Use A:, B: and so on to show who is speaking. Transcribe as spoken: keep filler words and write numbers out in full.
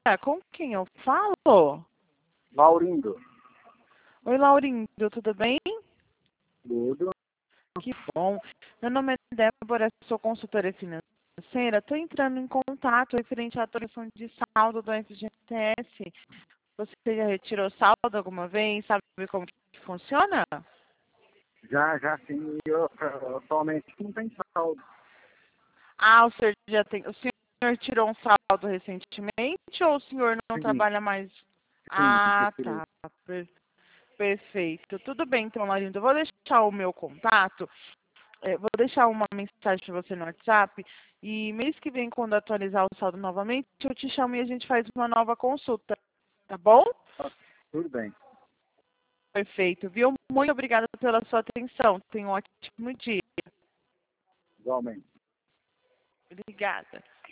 A: Com quem eu falo?
B: Laurindo.
A: Oi, Laurindo, tudo bem?
B: Tudo.
A: Que bom. Meu nome é Débora, sou consultora financeira. Estou entrando em contato referente à atualização de saldo do F G T S. Você já retirou saldo alguma vez? Sabe como que funciona?
B: Já, já sim. Eu, atualmente não tem saldo.
A: Ah, o senhor já tem. O senhor tirou um saldo recentemente ou o senhor não
B: Sim,
A: trabalha mais?
B: sim,
A: Ah,
B: retirei.
A: tá. Per- Perfeito. Tudo bem, então, Laurindo. Eu vou deixar o meu contato. É, vou deixar uma mensagem para você no WhatsApp e mês que vem, quando atualizar o saldo novamente, eu te chamo e a gente faz uma nova consulta, tá bom?
B: Tá, tudo bem.
A: Perfeito, viu? Muito obrigada pela sua atenção. Tenha um ótimo dia.
B: Igualmente.
A: Obrigada.